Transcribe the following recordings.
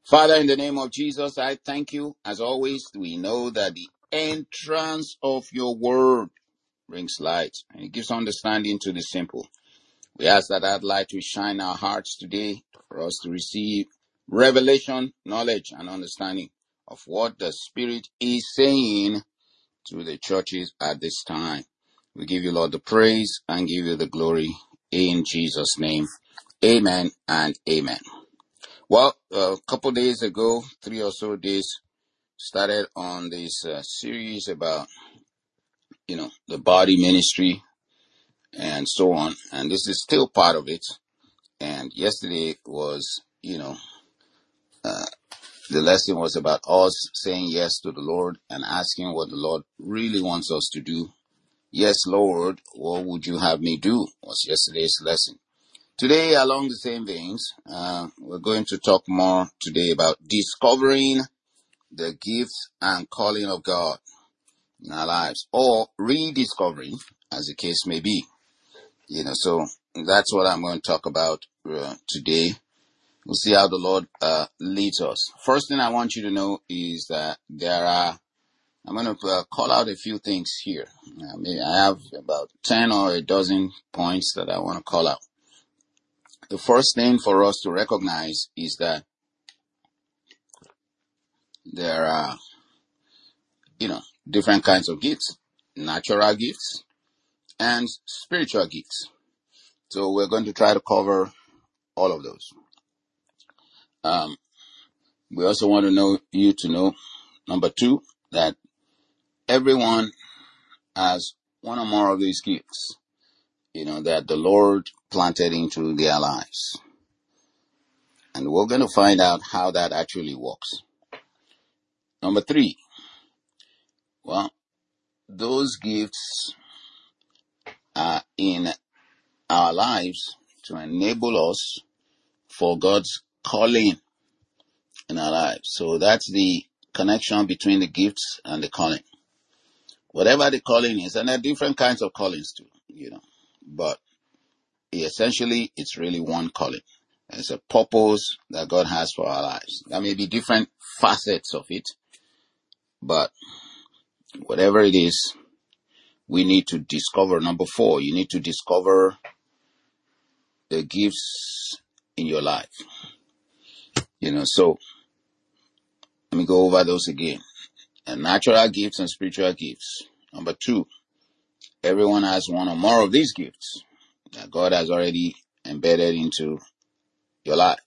Father, in the name of Jesus, I thank you. As always, we know that the entrance of your word brings light and it gives understanding to the simple. We ask that light will shine our hearts today for us to receive revelation, knowledge, and understanding of what the Spirit is saying to the churches at this time. We give you, Lord, the praise and give you the glory in Jesus' name. Amen and amen. Well, a couple days ago, 3 or so days, started on this series about, the body ministry and so on. And this is still part of it. And yesterday was, the lesson was about us saying yes to the Lord and asking what the Lord really wants us to do. Yes, Lord, what would you have me do? Was yesterday's lesson. Today, along the same veins, we're going to talk more today about discovering the gifts and calling of God in our lives, or rediscovering, as the case may be. So that's what I'm going to talk about today. We'll see how the Lord leads us. First thing I want you to know is that I'm going to call out a few things here. I have about 10 or a dozen points that I want to call out. The first thing for us to recognize is that there are, different kinds of gifts, natural gifts and spiritual gifts. So we're going to try to cover all of those. We also want you to know, number 2, that everyone has one or more of these gifts, that the Lord planted into their lives. And we're going to find out how that actually works. Number 3, those gifts are in our lives to enable us for God's calling in our lives. So that's the connection between the gifts and the calling. Whatever the calling is, and there are different kinds of callings too, but essentially it's really one calling. It's a purpose that God has for our lives. There may be different facets of it, but whatever it is, we need to discover. Number 4, you need to discover the gifts in your life. So let me go over those again. And natural gifts and spiritual gifts. Number 2, everyone has one or more of these gifts that God has already embedded into your life.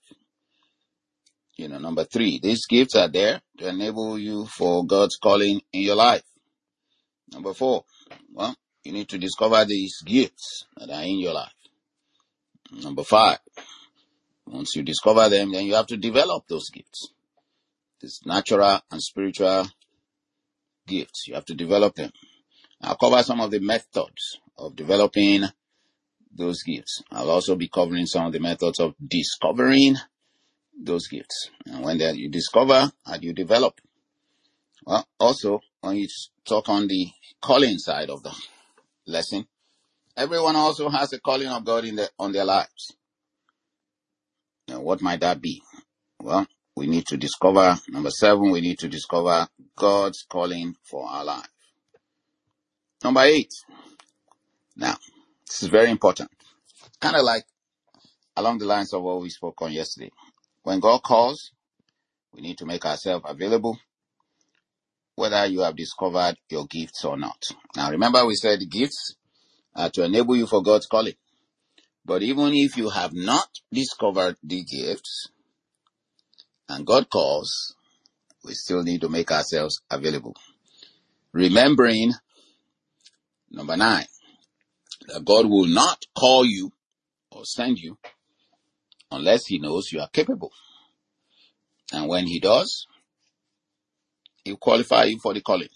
Number 3, these gifts are there to enable you for God's calling in your life. Number 4, you need to discover these gifts that are in your life. Number 5, once you discover them, then you have to develop those gifts. These natural and spiritual gifts, you have to develop them. I'll cover some of the methods of developing those gifts. I'll also be covering some of the methods of discovering those gifts. And when you discover and you develop. Also, when you talk on the calling side of the lesson, everyone also has a calling of God on their lives. Now, what might that be? We need to discover, number 7, we need to discover God's calling for our life. Number 8. Now, this is very important. Kind of like along the lines of what we spoke on yesterday. When God calls, we need to make ourselves available, whether you have discovered your gifts or not. Now, remember we said the gifts are to enable you for God's calling. But even if you have not discovered the gifts and God calls, we still need to make ourselves available. Remembering, number 9, that God will not call you or send you unless he knows you are capable. And when he does, he'll qualify you for the calling.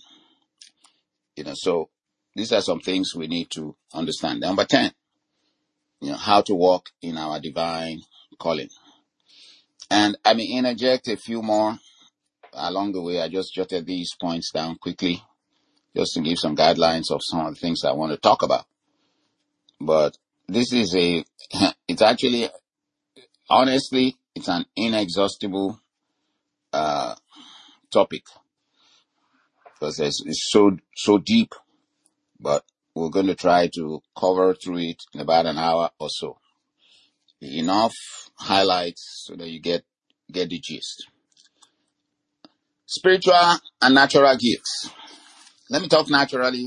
So these are some things we need to understand. Number 10, how to walk in our divine calling. And I may interject a few more along the way. I just jotted these points down quickly just to give some guidelines of some of the things I want to talk about. But this is it's actually, honestly, it's an inexhaustible topic because it's so deep, but we're going to try to cover through it in about an hour or so. Enough highlights so that you get the gist. Spiritual and natural gifts. Let me talk naturally,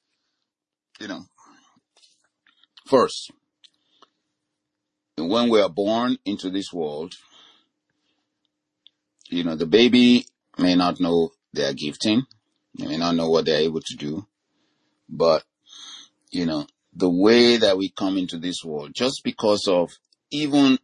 first. When we are born into this world, the baby may not know their gifting. They may not know what they're able to do. But, the way that we come into this world, just because of even,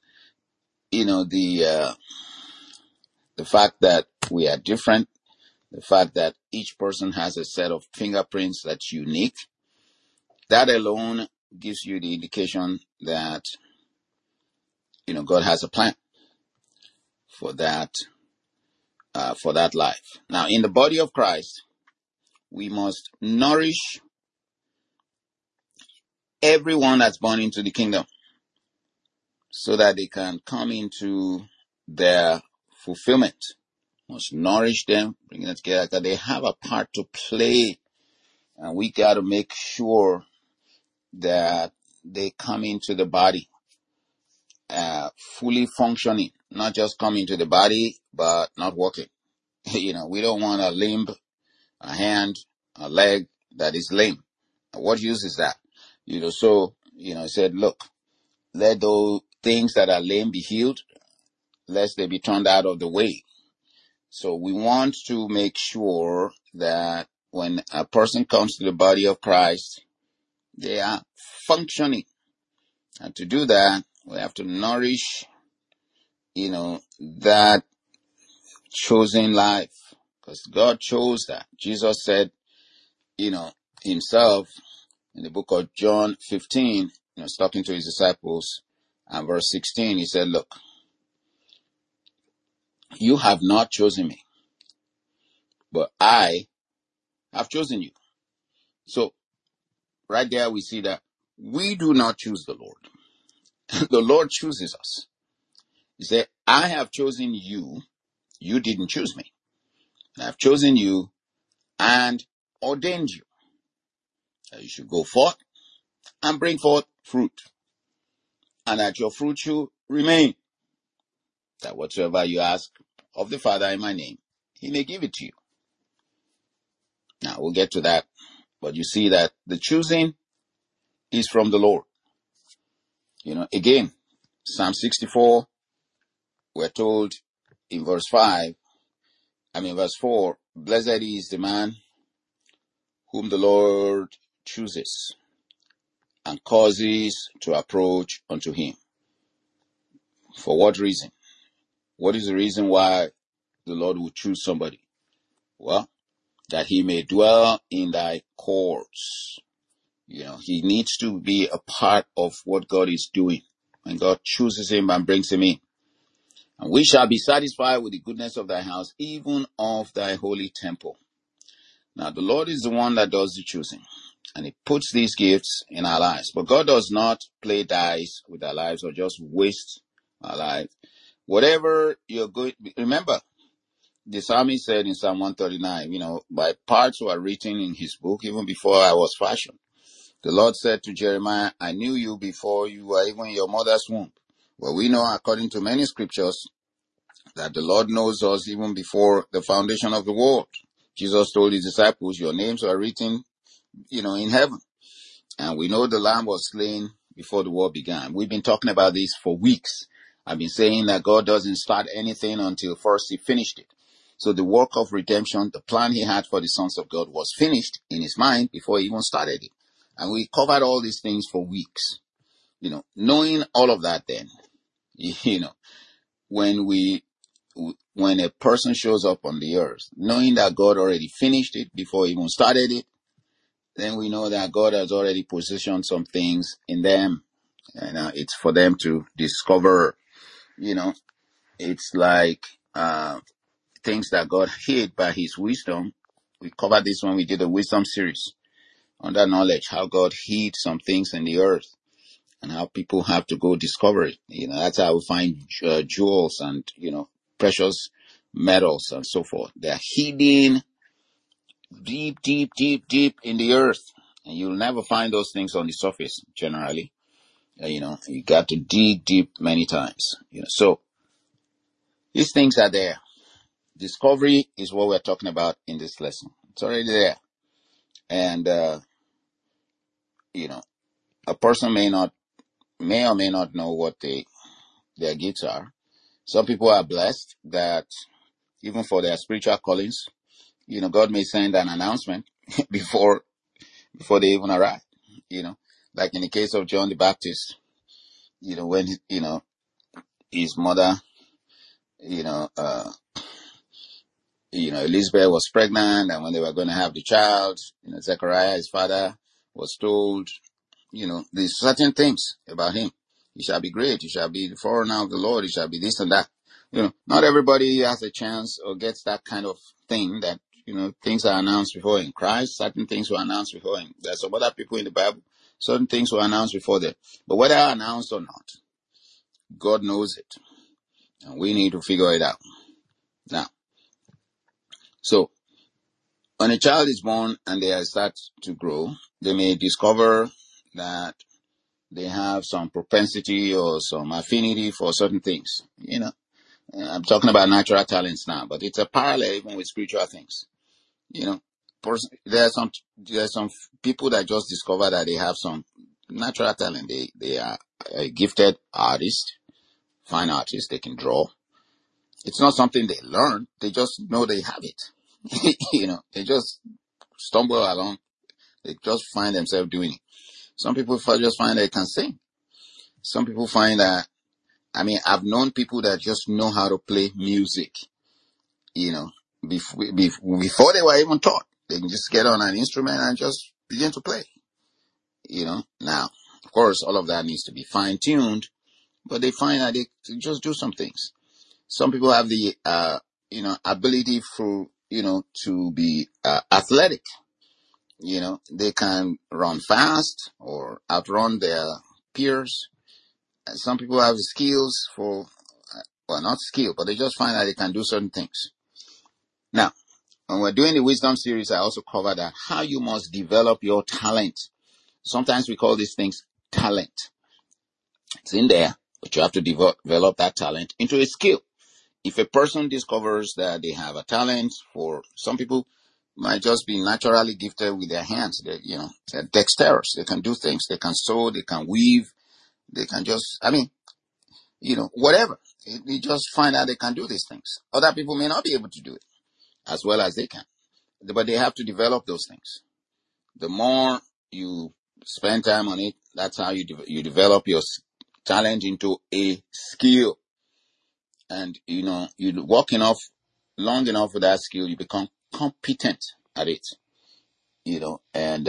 the fact that we are different, the fact that each person has a set of fingerprints that's unique, that alone gives you the indication that, God has a plan for that life. Now, in the body of Christ, we must nourish everyone that's born into the kingdom so that they can come into their fulfillment. We must nourish them, bring them together, that they have a part to play. And we got to make sure that they come into the body fully functioning, not just come into the body, but not working. We don't want a limb, a hand, a leg that is lame. What use is that? It said, look, let those things that are lame be healed, lest they be turned out of the way. So we want to make sure that when a person comes to the body of Christ, they are functioning. And to do that, we have to nourish, that chosen life. Because God chose that. Jesus said, himself, in the book of John 15, talking to his disciples, and verse 16, he said, look, you have not chosen me, but I have chosen you. So, right there we see that we do not choose the Lord. The Lord chooses us. He said, I have chosen you. You didn't choose me. I have chosen you and ordained you that you should go forth and bring forth fruit, and that your fruit should remain, that whatsoever you ask of the Father in my name, he may give it to you. Now, we'll get to that, but you see that the choosing is from the Lord. Again, Psalm 64, we're told in verse 4, blessed is the man whom the Lord chooses and causes to approach unto him. For what reason? What is the reason why the Lord would choose somebody? Well, that he may dwell in thy courts. He needs to be a part of what God is doing. When God chooses him and brings him in. And we shall be satisfied with the goodness of thy house, even of thy holy temple. Now, the Lord is the one that does the choosing. And he puts these gifts in our lives. But God does not play dice with our lives or just waste our life. Whatever you're going, remember, the psalmist said in Psalm 139, my parts were written in his book even before I was fashioned. The Lord said to Jeremiah, I knew you before you were even in your mother's womb. Well, we know according to many scriptures that the Lord knows us even before the foundation of the world. Jesus told his disciples, your names are written, in heaven. And we know the Lamb was slain before the world began. We've been talking about this for weeks. I've been saying that God doesn't start anything until first he finished it. So the work of redemption, the plan he had for the sons of God was finished in his mind before he even started it. And we covered all these things for weeks. Knowing all of that then, when a person shows up on the earth, knowing that God already finished it before he even started it, then we know that God has already positioned some things in them. And it's for them to discover, it's like things that God hid by his wisdom. We covered this when we did the wisdom series under knowledge, how God hid some things in the earth and how people have to go discover it. That's how we find jewels and, precious metals and so forth. They are hidden deep, deep, deep, deep in the earth. And you'll never find those things on the surface, generally. You got to dig deep many times. So these things are there. Discovery is what we're talking about in this lesson. It's already there. And, a person may or may not know what their gifts are. Some people are blessed that even for their spiritual callings, God may send an announcement before they even arrive, like in the case of John the Baptist, when, his mother, Elizabeth was pregnant, and when they were going to have the child, Zechariah, his father, was told, there's certain things about him. He shall be great. He shall be the forerunner of the Lord. He shall be this and that. Not everybody has a chance or gets that kind of thing that, things are announced before in Christ. Certain things were announced before him. There's some other people in the Bible. Certain things were announced before them. But whether announced or not, God knows it. And we need to figure it out. Now, so when a child is born and they start to grow, they may discover that they have some propensity or some affinity for certain things. I'm talking about natural talents now, but it's a parallel even with spiritual things. There are some people that just discover that they have some natural talent. They are a gifted artist, fine artist. They can draw. It's not something they learn. They just know they have it. They just stumble along. They just find themselves doing it. Some people just find they can sing. Some people find that, I've known people that just know how to play music, before they were even taught. They can just get on an instrument and just begin to play, Now, of course, all of that needs to be fine-tuned, but they find that they just do some things. Some people have the, ability to be athletic. They can run fast or outrun their peers. And some people have skills not skill, but they just find that they can do certain things. Now, when we're doing the wisdom series, I also cover that how you must develop your talent. Sometimes we call these things talent. It's in there, but you have to develop that talent into a skill. If a person discovers that they have a talent, for some people might just be naturally gifted with their hands. They're dexterous. They can do things. They can sew. They can weave. They can just, whatever. They just find out they can do these things. Other people may not be able to do it as well as they can, but they have to develop those things. The more you spend time on it, that's how you develop your talent into a skill. And, you work long enough with that skill, you become competent at it, and,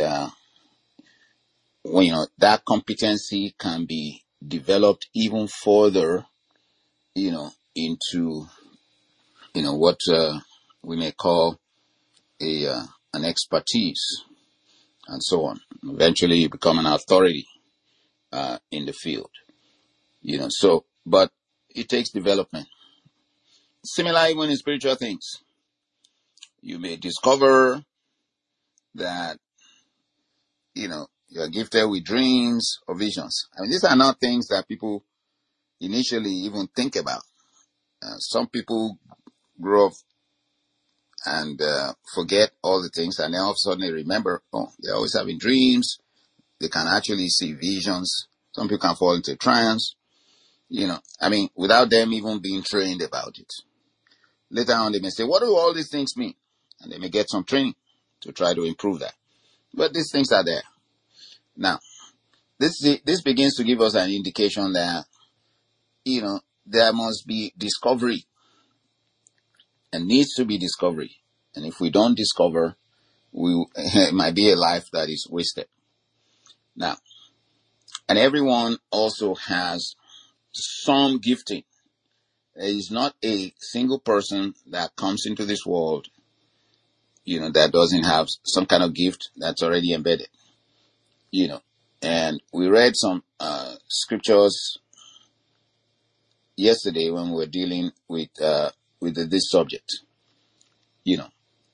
that competency can be developed even further, into, what, we may call an expertise and so on. Eventually you become an authority, in the field, but it takes development. Similar even in spiritual things. You may discover that, you're gifted with dreams or visions. These are not things that people initially even think about. Some people grow up and forget all the things, and then all of a sudden they remember, they're always having dreams. They can actually see visions. Some people can fall into trance, without them even being trained about it. Later on, they may say, what do all these things mean? And they may get some training to try to improve that. But these things are there. Now, this begins to give us an indication that, there must be discovery. And needs to be discovery. And if we don't discover, it might be a life that is wasted. Now, and everyone also has some gifting. There is not a single person that comes into this world, that doesn't have some kind of gift that's already embedded, And we read some scriptures yesterday when we were dealing with with this subject. You know,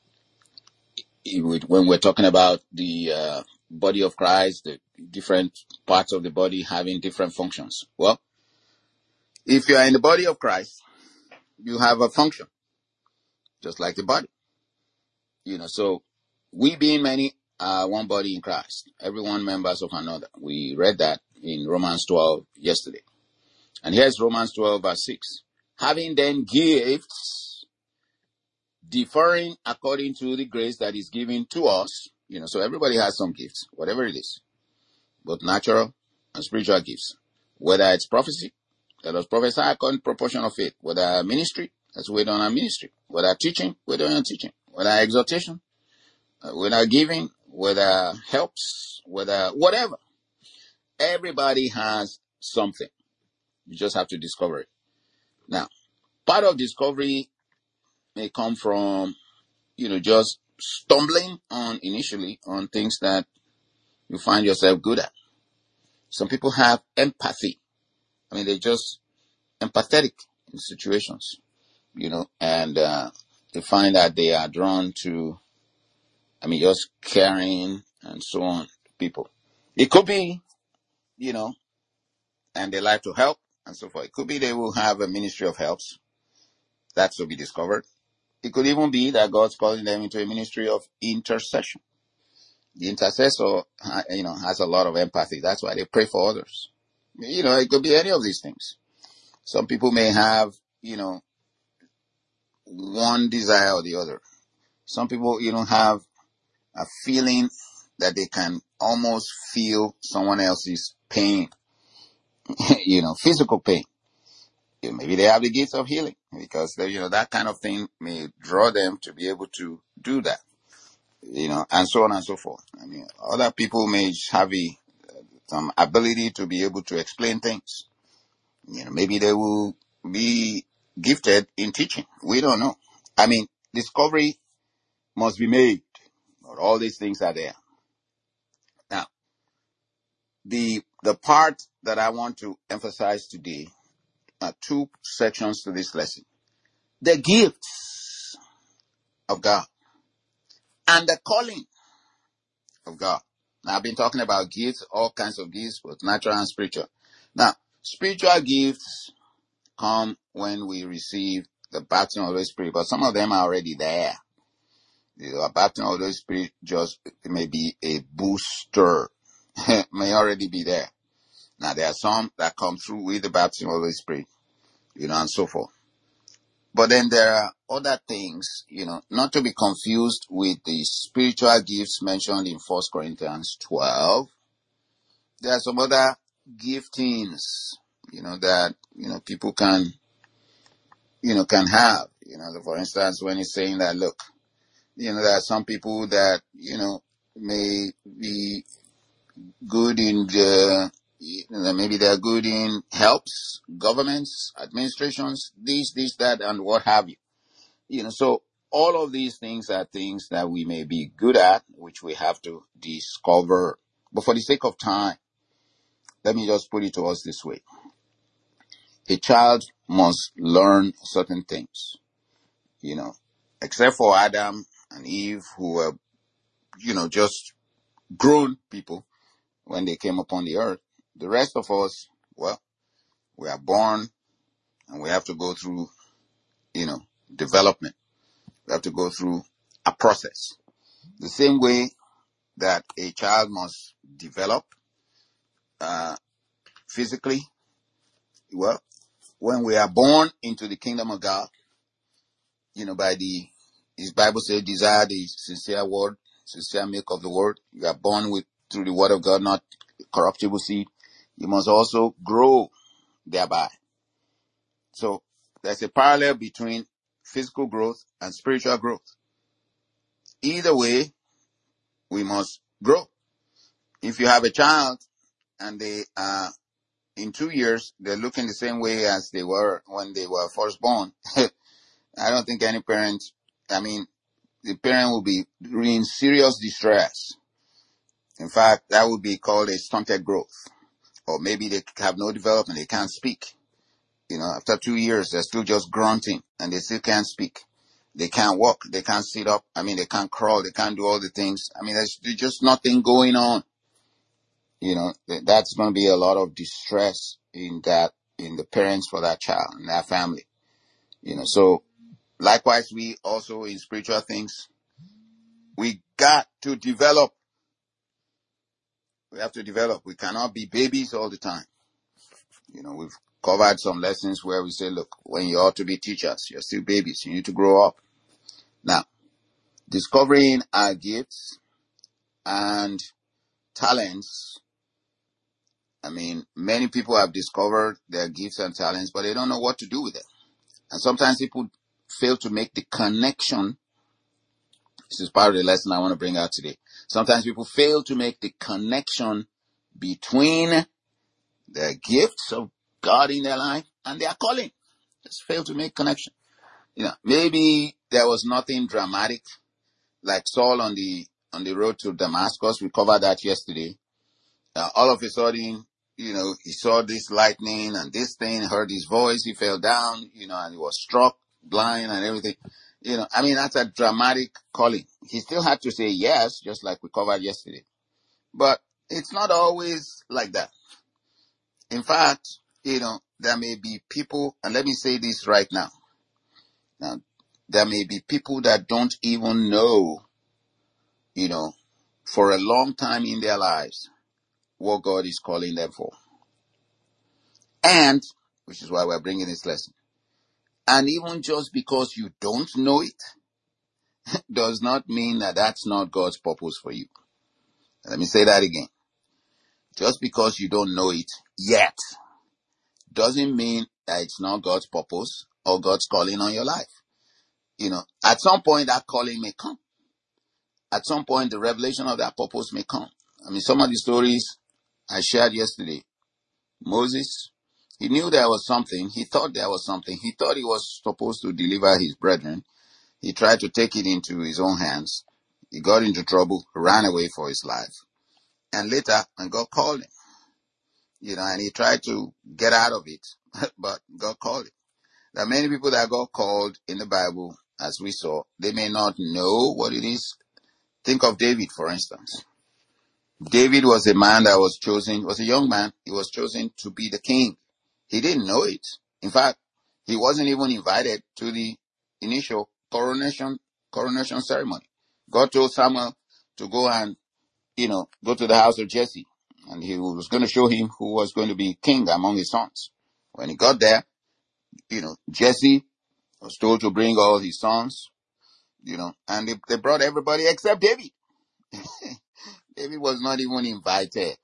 when we're talking about the body of Christ, the different parts of the body having different functions. Well, if you are in the body of Christ, you have a function, just like the body. So we being many are one body in Christ, everyone members of another. We read that in Romans 12 yesterday. And here's Romans 12 verse 6. Having then gifts differing according to the grace that is given to us. So everybody has some gifts, whatever it is, both natural and spiritual gifts. Whether it's prophecy, let us prophesy according to proportion of faith. Whether ministry, let's wait on our ministry. Whether teaching, wait on our teaching. Whether exhortation, whether giving, whether helps, whether whatever. Everybody has something. You just have to discover it. Now, part of discovery may come from, just stumbling on initially on things that you find yourself good at. Some people have empathy. They're just empathetic in situations, and they find that they are drawn to, just caring and so on, people. It could be, and they like to help and so forth. It could be they will have a ministry of helps. That's to be discovered. It could even be that God's calling them into a ministry of intercession. The intercessor, has a lot of empathy. That's why they pray for others. It could be any of these things. Some people may have, one desire or the other. Some people, have a feeling that they can almost feel someone else's pain, physical pain. Maybe they have the gift of healing because, that kind of thing may draw them to be able to do that, and so on and so forth. Other people may have some ability to be able to explain things. Maybe they will be gifted in teaching. We don't know. Discovery must be made. All these things are there. Now, the part that I want to emphasize today are two sections to this lesson. The gifts of God and the calling of God. Now, I've been talking about gifts, all kinds of gifts, both natural and spiritual. Now, spiritual gifts come when we receive the baptism of the Holy Spirit, but some of them are already there. The baptism of the Holy Spirit just may be a booster, may already be there. Now, there are some that come through with the baptism of the Holy Spirit, and so forth. But then there are other things, not to be confused with the spiritual gifts mentioned in 1 Corinthians 12. There are some other giftings, that, people can have. For instance, when he's saying that, look, there are some people that, may be good in maybe they're good in helps, governments, administrations, this, that, and what have you. So all of these things are things that we may be good at, which we have to discover. But for the sake of time, let me just put it to us this way. A child must learn certain things, except for Adam and Eve, who were, just grown people when they came upon the earth. The rest of us, well, we are born and we have to go through, development. We have to go through a process. The same way that a child must develop physically, well, when we are born into the kingdom of God, by his Bible says, desire the sincere milk of the word. You are born through the word of God, not corruptible seed. You must also grow thereby. So there's a parallel between physical growth and spiritual growth. Either way, we must grow. If you have a child and they are in 2 years, they're looking the same way as they were when they were first born, I don't think any parent, the parent will be in serious distress. In fact, that would be called a stunted growth. Or maybe they have no development, they can't speak. After 2 years, they're still just grunting and they still can't speak. They can't walk. They can't sit up. They can't crawl. They can't do all the things. There's just nothing going on. That's going to be a lot of distress in the parents for that child and that family. So likewise, we also in spiritual things, we got to develop. We have to develop. We cannot be babies all the time. We've covered some lessons where we say, look, when you ought to be teachers, you're still babies. You need to grow up. Now, discovering our gifts and talents. Many people have discovered their gifts and talents, but they don't know what to do with them. And sometimes people fail to make the connection. This is part of the lesson I want to bring out today. Sometimes people fail to make the connection between the gifts of God in their life and their calling. Just fail to make connection. Maybe there was nothing dramatic like Saul on the road to Damascus. We covered that yesterday. All of a sudden, he saw this lightning and this thing, heard his voice, he fell down, and he was struck blind and everything. That's a dramatic calling. He still had to say yes, just like we covered yesterday. But it's not always like that. In fact, there may be people, and let me say this right now. Now, there may be people that don't even know, for a long time in their lives, what God is calling them for. And, which is why we're bringing this lesson. And even just because you don't know it, does not mean that that's not God's purpose for you. Let me say that again. Just because you don't know it yet, doesn't mean that it's not God's purpose or God's calling on your life. At some point that calling may come. At some point the revelation of that purpose may come. Some of the stories I shared yesterday. Moses, he knew there was something. He thought there was something. He thought he was supposed to deliver his brethren. He tried to take it into his own hands. He got into trouble, ran away for his life. And later, and God called him. And he tried to get out of it, but God called him. There are many people that God called in the Bible, as we saw. They may not know what it is. Think of David, for instance. David was a man that was chosen, was a young man. He was chosen to be the king. He didn't know it. In fact, he wasn't even invited to the initial coronation ceremony. God told Samuel to go and, go to the house of Jesse. And he was going to show him who was going to be king among his sons. When he got there, Jesse was told to bring all his sons, and they brought everybody except David. David was not even invited,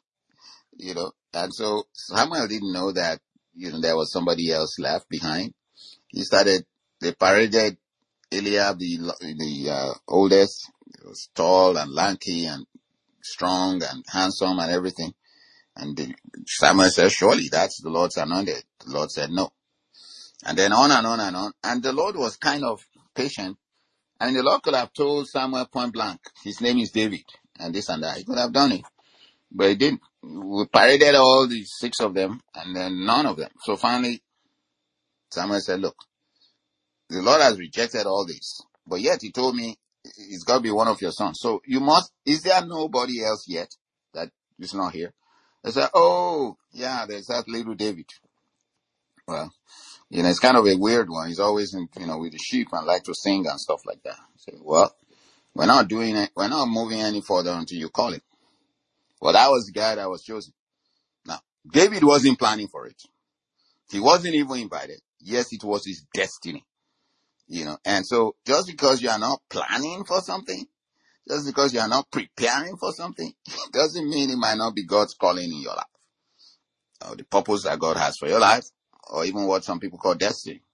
and so Samuel didn't know that, there was somebody else left behind. They paraded Eliab, the oldest. He was tall and lanky and strong and handsome and everything. And Samuel said, surely that's the Lord's anointed. The Lord said no. And then on and on and on. And the Lord was kind of patient. And the Lord could have told Samuel point blank, his name is David, and this and that. He could have done it. But he didn't. We paraded all the 6 of them, and then none of them. So finally, Samuel said, look, the Lord has rejected all this. But yet he told me, it's got to be one of your sons. So is there nobody else yet that is not here? I said, oh, yeah, there's that little David. Well, it's kind of a weird one. He's always, with the sheep and like to sing and stuff like that. I said, well, we're not doing it. We're not moving any further until you call him. Well, that was the guy that was chosen. Now, David wasn't planning for it. He wasn't even invited. Yes, it was his destiny. And so just because you are not planning for something, just because you are not preparing for something, doesn't mean it might not be God's calling in your life. Or the purpose that God has for your life, or even what some people call destiny.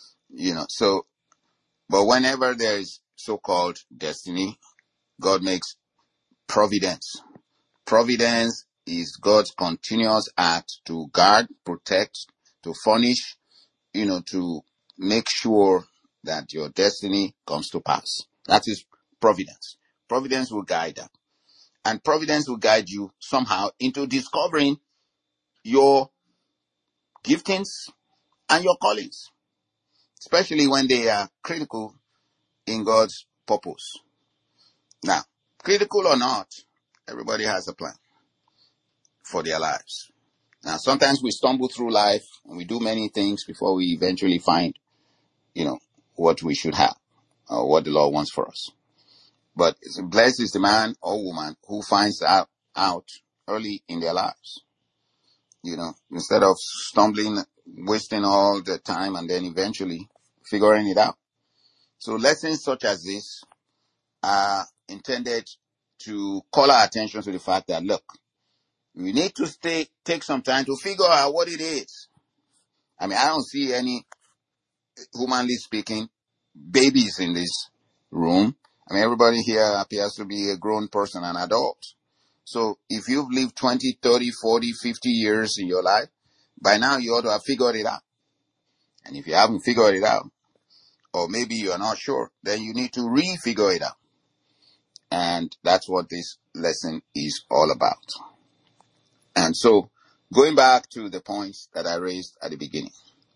But whenever there is so-called destiny, God makes providence. Providence is God's continuous act to guard, protect, to furnish, to make sure that your destiny comes to pass. That is providence. Providence will guide that. And providence will guide you somehow into discovering your giftings and your callings, especially when they are critical in God's purpose. Now, critical or not, everybody has a plan for their lives. Now, sometimes we stumble through life and we do many things before we eventually find, what we should have or what the Lord wants for us. But blessed is the man or woman who finds out early in their lives. Instead of stumbling, wasting all the time and then eventually figuring it out. So lessons such as this are intended to call our attention to the fact that, look, we need to take some time to figure out what it is. I mean, I don't see any, humanly speaking, babies in this room. I mean, everybody here appears to be a grown person, an adult. So if you've lived 20, 30, 40, 50 years in your life, by now you ought to have figured it out. And if you haven't figured it out, or maybe you're not sure, then you need to re-figure it out. And that's what this lesson is all about. And so, going back to the points that I raised at the beginning,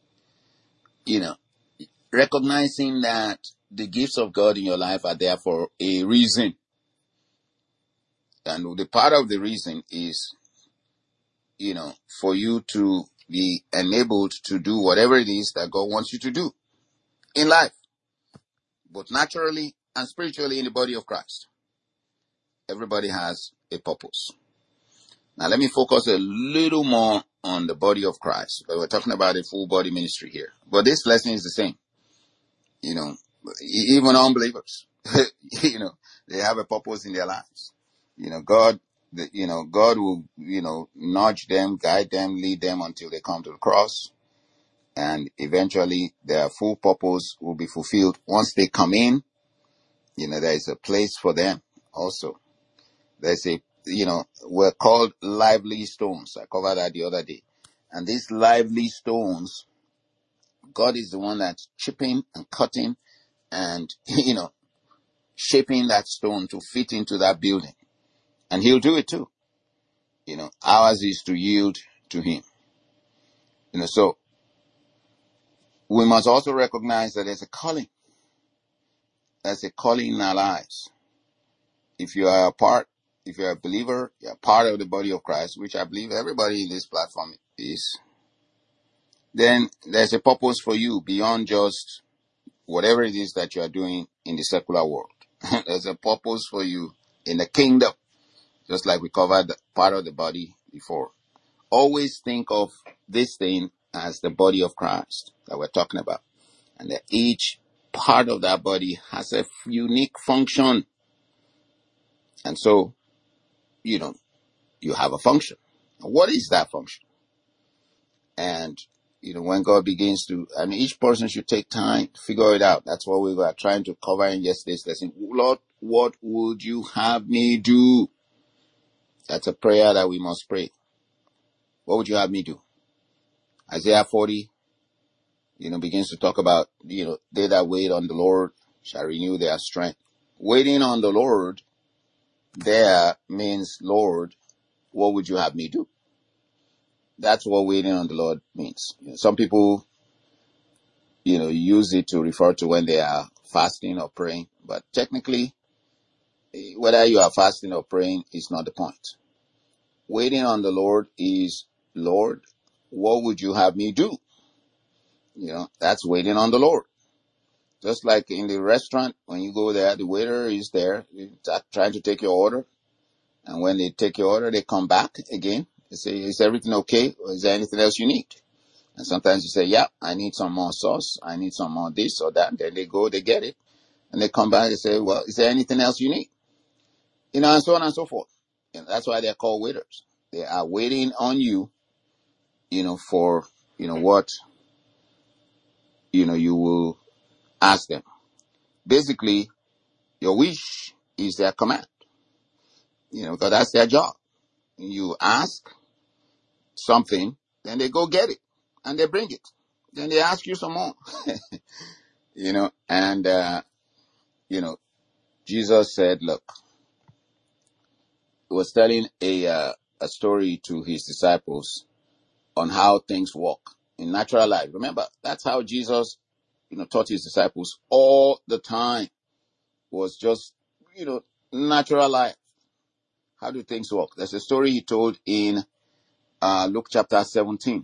recognizing that the gifts of God in your life are there for a reason. And the part of the reason is, for you to be enabled to do whatever it is that God wants you to do in life, both naturally and spiritually in the body of Christ. Everybody has a purpose. Now, let me focus a little more on the body of Christ. We're talking about a full body ministry here. But this lesson is the same. Even unbelievers, they have a purpose in their lives. God will, nudge them, guide them, lead them until they come to the cross. And eventually their full purpose will be fulfilled. Once they come in, there is a place for them also. There's we're called lively stones. I covered that the other day. And these lively stones, God is the one that's chipping and cutting and, shaping that stone to fit into that building. And he'll do it too. Ours is to yield to him. So we must also recognize that there's a calling. There's a calling in our lives. If you're a believer, you're part of the body of Christ, which I believe everybody in this platform is, then there's a purpose for you beyond just whatever it is that you are doing in the secular world. There's a purpose for you in the kingdom, just like we covered part of the body before. Always think of this thing as the body of Christ that we're talking about. And that each part of that body has a unique function. And so, you have a function. What is that function? And, when God begins to, each person should take time to figure it out. That's what we were trying to cover in yesterday's lesson. Lord, what would you have me do? That's a prayer that we must pray. What would you have me do? Isaiah 40, begins to talk about, they that wait on the Lord shall renew their strength. Waiting on the Lord there means, Lord, what would you have me do? That's what waiting on the Lord means. Some people, use it to refer to when they are fasting or praying. But technically, whether you are fasting or praying is not the point. Waiting on the Lord is, Lord, what would you have me do? That's waiting on the Lord. Just like in the restaurant, when you go there, the waiter is there trying to take your order. And when they take your order, they come back again. They say, is everything okay? Or is there anything else you need? And sometimes you say, yeah, I need some more sauce. I need some more this or that. Then they go, they get it. And they come back and say, well, is there anything else you need? And so on and so forth. And that's why they're called waiters. They are waiting on you, for, what, you will ask them. Basically, your wish is their command, because that's their job. You ask something, then they go get it and they bring it. Then they ask you some more, and, Jesus said, look, he was telling a story to his disciples on how things work in natural life. Remember, that's how Jesus, taught his disciples all the time. Was just, natural life. How do things work? There's a story he told in Luke chapter 17.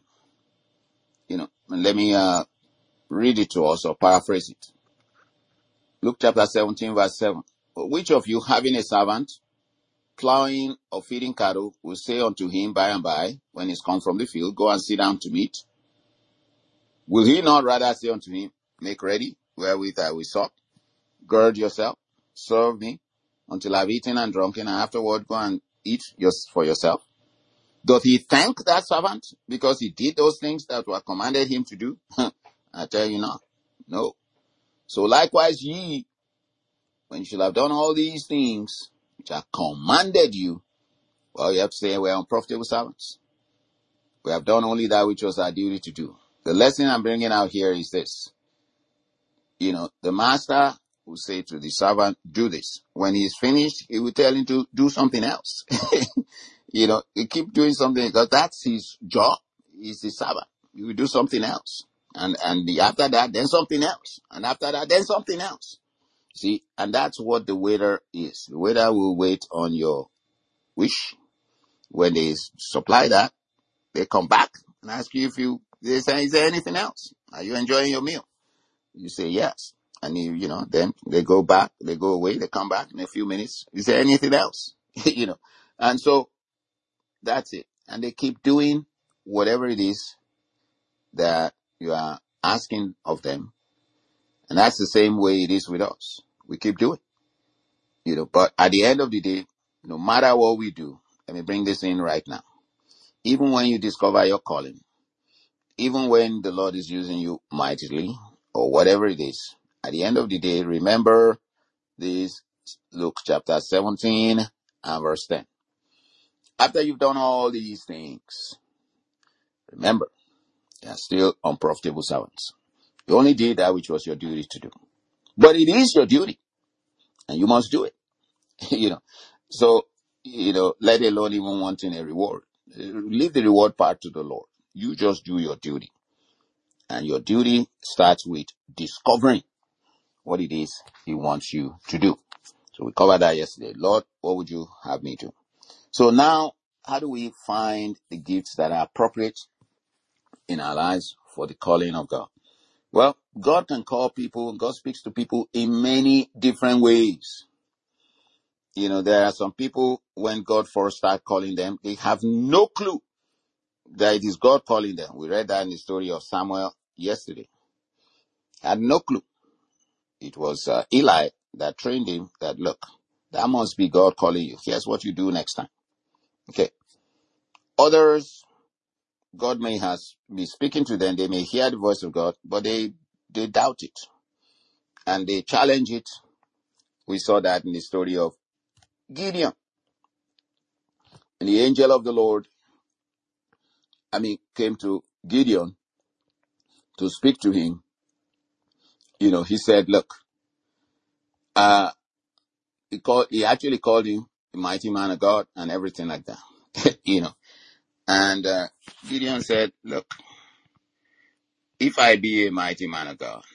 Let me read it to us or paraphrase it. Luke chapter 17 verse 7. Which of you, having a servant plowing or feeding cattle, will say unto him by and by, when he's come from the field, go and sit down to meat? Will he not rather say unto him, make ready, wherewith I will sup? Gird yourself, serve me, until I've eaten and drunken, and afterward go and eat for yourself? Doth he thank that servant because he did those things that were commanded him to do? I tell you not. No. So likewise ye, when you should have done all these things which are commanded you, well, you have to say, we're unprofitable servants. We have done only that which was our duty to do. The lesson I'm bringing out here is this. The master will say to the servant, do this. When he's finished, he will tell him to do something else. He keep doing something because that's his job. He's the servant. He will do something else. And after that, then something else. And after that, then something else. See, and that's what the waiter is. The waiter will wait on your wish. When they supply that, they come back and ask you they say, is there anything else? Are you enjoying your meal? You say yes. And then they go back, they go away, they come back in a few minutes. Is there anything else? And so that's it. And they keep doing whatever it is that you are asking of them. And that's the same way it is with us. We keep doing, but at the end of the day, no matter what we do, let me bring this in right now. Even when you discover your calling, even when the Lord is using you mightily or whatever it is, at the end of the day, remember this Luke chapter 17 and verse 10. After you've done all these things, remember, you are still unprofitable servants. You only did that which was your duty to do. But it is your duty, and you must do it. So, let alone even wanting a reward. Leave the reward part to the Lord. You just do your duty. And your duty starts with discovering what it is he wants you to do. So we covered that yesterday. Lord, what would you have me do? So now, how do we find the gifts that are appropriate in our lives for the calling of God? Well, God can call people, God speaks to people in many different ways. There are some people, when God first starts calling them, they have no clue that it is God calling them. We read that in the story of Samuel yesterday. Had no clue. It was Eli that trained him that, look, that must be God calling you. Here's what you do next time. Okay. Others, God may be speaking to them. They may hear the voice of God, but they doubt it. And they challenge it. We saw that in the story of Gideon. And the angel of the Lord, came to Gideon to speak to him. He said, look, he actually called him a mighty man of God and everything like that, And Gideon said, look, if I be a mighty man of God,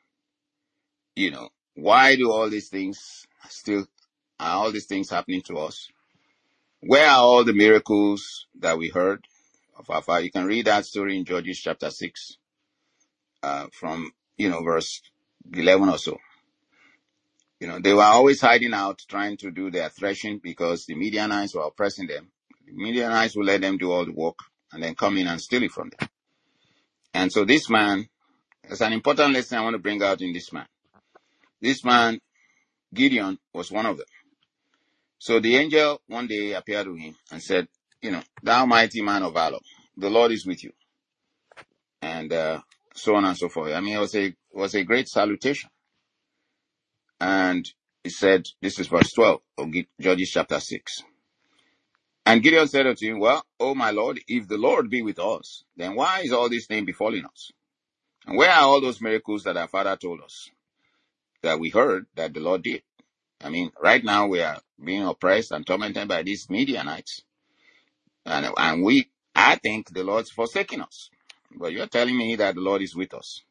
why do all these things happening to us? Where are all the miracles that we heard of our Father? You can read that story in Judges chapter 6, from, verse 11 or so. They were always hiding out, trying to do their threshing because the Midianites were oppressing them. The Midianites would let them do all the work and then come in and steal it from them. And so this man, there's an important lesson I want to bring out in this man. This man, Gideon, was one of them. So the angel one day appeared to him and said, thou mighty man of valor, the Lord is with you. And so on and so forth. It was a great salutation. And he said, this is verse 12 of Judges chapter 6. And Gideon said unto him, well, O my Lord, if the Lord be with us, then why is all this thing befalling us? And where are all those miracles that our father told us that we heard that the Lord did? Right now we are being oppressed and tormented by these Midianites. And I think the Lord's forsaken us. But you're telling me that the Lord is with us.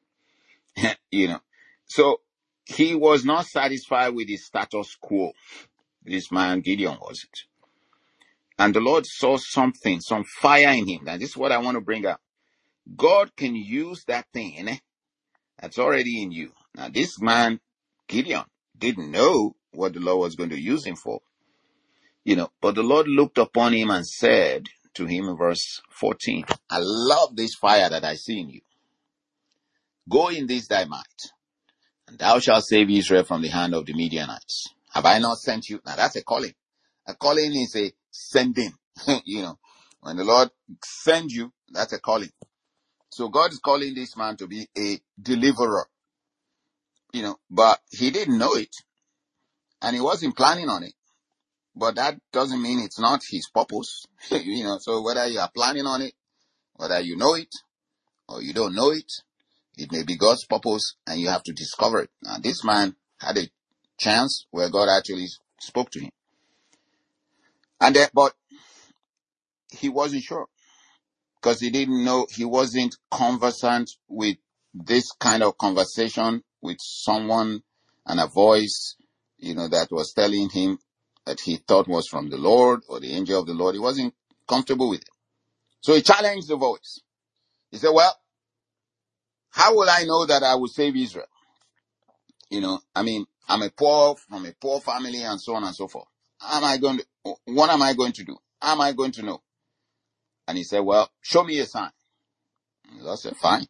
So he was not satisfied with the status quo. This man Gideon wasn't. And the Lord saw something, some fire in him. And this is what I want to bring up. God can use that thing that's already in you. Now, this man, Gideon, didn't know what the Lord was going to use him for. But the Lord looked upon him and said to him in verse 14, I love this fire that I see in you. Go in this thy might, and thou shalt save Israel from the hand of the Midianites. Have I not sent you? Now that's a calling. A calling is a sending. When the Lord sends you, that's a calling. So God is calling this man to be a deliverer. But he didn't know it, and he wasn't planning on it. But that doesn't mean it's not his purpose. So whether you are planning on it, whether you know it or you don't know it, it may be God's purpose and you have to discover it. Now, this man had a chance where God actually spoke to him. But he wasn't sure because he didn't know, he wasn't conversant with this kind of conversation with someone and a voice, that was telling him that he thought was from the Lord or the angel of the Lord. He wasn't comfortable with it. So he challenged the voice. He said, well, how will I know that I will save Israel? I'm from a poor family and so on and so forth. What am I going to do? How am I going to know? And he said, well, show me a sign. And I said, fine.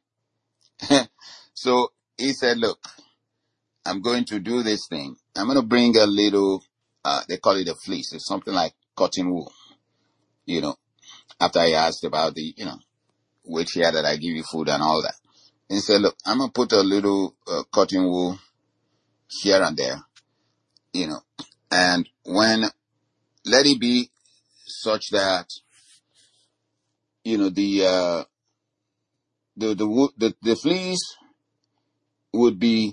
So he said, look, I'm going to do this thing. I'm going to bring a little, they call it a fleece. It's something like cotton wool. After I asked about the, which year that I give you food and all that. And he said, look, I'm going to put a little cotton wool here and there, and let it be such that, the fleece would be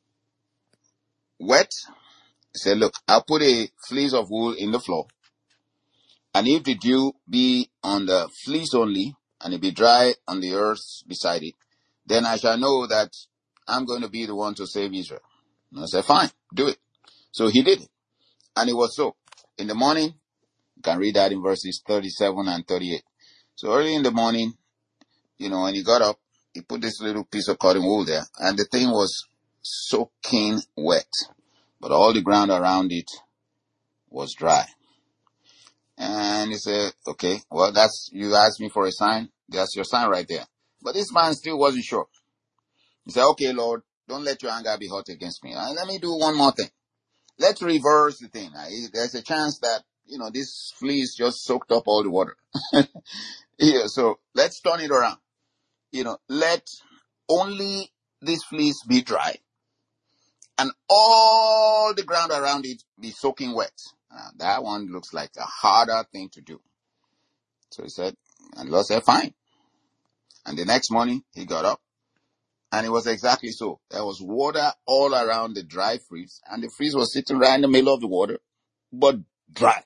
wet. He said, look, I'll put a fleece of wool in the floor. And if the dew be on the fleece only, and it be dry on the earth beside it, then I shall know that I'm going to be the one to save Israel. And I said, fine, do it. So he did it. And it was so. In the morning, you can read that in verses 37 and 38. So early in the morning, when he got up, he put this little piece of cotton wool there, and the thing was soaking wet. But all the ground around it was dry. And he said, okay, well, you asked me for a sign. That's your sign right there. But this man still wasn't sure. He said, okay, Lord, don't let your anger be hot against me. Let me do one more thing. Let's reverse the thing. There's a chance that, this fleece just soaked up all the water. So let's turn it around. Let only this fleece be dry and all the ground around it be soaking wet. That one looks like a harder thing to do. So he said, and the Lord said, fine. And the next morning he got up, and it was exactly so. There was water all around the dry fleece, and the fleece was sitting right in the middle of the water, but dry.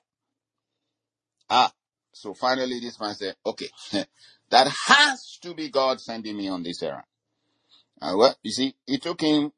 So finally this man said, okay, that has to be God sending me on this errand. Well, you see, it took him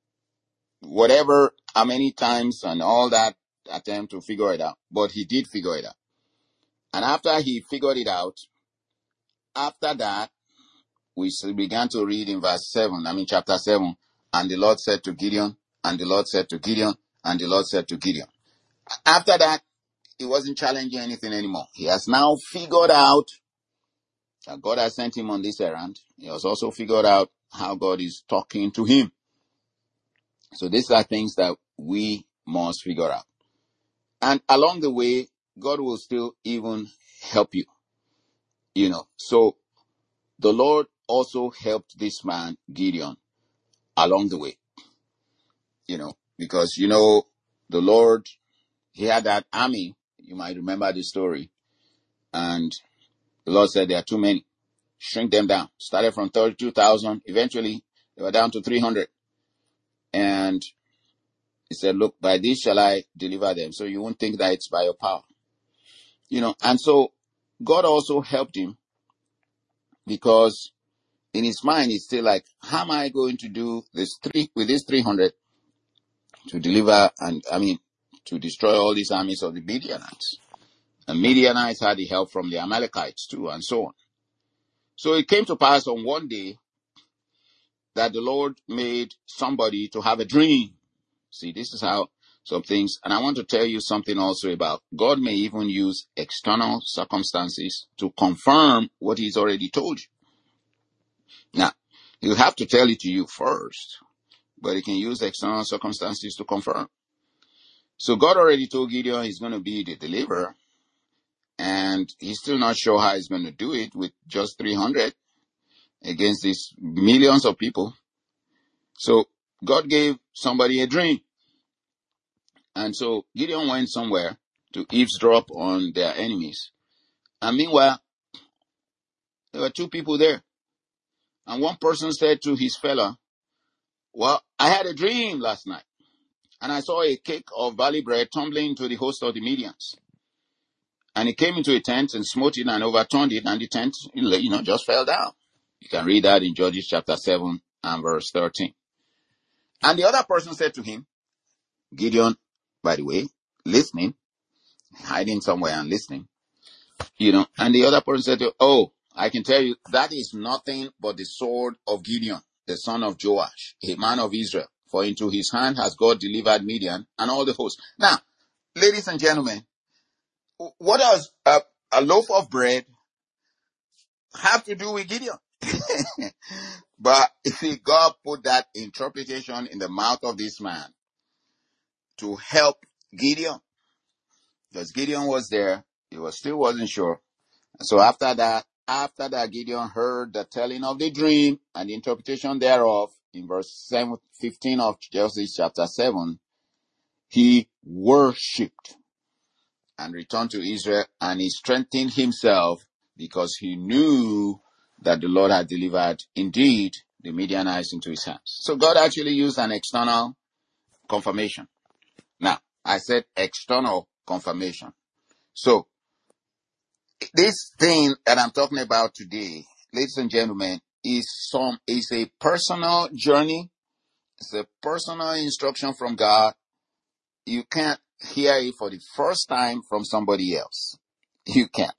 how many times and all that attempt to figure it out, but he did figure it out. And after he figured it out, after that, we began to read in chapter 7, and the Lord said to Gideon, and the Lord said to Gideon, and the Lord said to Gideon. After that, he wasn't challenging anything anymore. He has now figured out that God has sent him on this errand. He has also figured out how God is talking to him. So these are things that we must figure out. And along the way, God will still even help you. So the Lord also helped this man, Gideon, along the way. Because, the Lord, he had that army. You might remember the story. And the Lord said, there are too many. Shrink them down. Started from 32,000. Eventually, they were down to 300. And he said, look, by this shall I deliver them. So you won't think that it's by your power. And so God also helped him because in his mind, he's still like, how am I going to do with this 300 to deliver to destroy all these armies of the Midianites? And Midianites had the help from the Amalekites too, and so on. So it came to pass on one day that the Lord made somebody to have a dream. See, this is how some things, and I want to tell you something also about God may even use external circumstances to confirm what he's already told you. Now, he'll have to tell it to you first, but he can use external circumstances to confirm. So God already told Gideon he's going to be the deliverer, and he's still not sure how he's going to do it with just 300 against these millions of people. So God gave somebody a dream. And so Gideon went somewhere to eavesdrop on their enemies. And meanwhile, there were two people there. And one person said to his fellow, well, I had a dream last night, and I saw a cake of barley bread tumbling into the host of the Midians. And it came into a tent and smote it and overturned it, and the tent, just fell down. You can read that in Judges chapter 7 and verse 13. And the other person said to him, Gideon, by the way, listening, hiding somewhere and listening, and the other person said, oh, I can tell you, that is nothing but the sword of Gideon, the son of Joash, a man of Israel. For into his hand has God delivered Midian and all the hosts. Now, ladies and gentlemen, what does a loaf of bread have to do with Gideon? But you see, God put that interpretation in the mouth of this man to help Gideon. Because Gideon was there, he still wasn't sure. So after that, Gideon heard the telling of the dream and the interpretation thereof in verse 15 of Judges chapter 7, he worshipped and returned to Israel, and he strengthened himself because he knew that the Lord had delivered indeed the Midianites into his hands. So God actually used an external confirmation. Now, I said external confirmation. So this thing that I'm talking about today, ladies and gentlemen, is a personal journey. It's a personal instruction from God. You can't hear it for the first time from somebody else. You can't.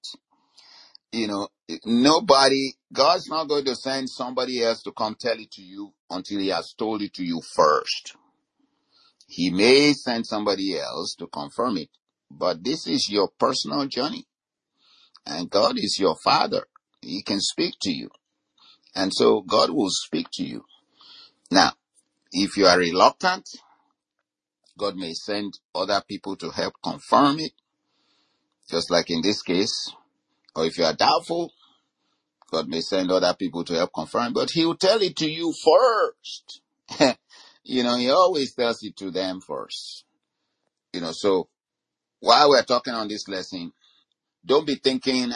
God's not going to send somebody else to come tell it to you until he has told it to you first. He may send somebody else to confirm it, but this is your personal journey. And God is your Father. He can speak to you. And so God will speak to you. Now, if you are reluctant, God may send other people to help confirm it, just like in this case. Or if you are doubtful, God may send other people to help confirm, but he will tell it to you first. He always tells it to them first. So while we're talking on this lesson, don't be thinking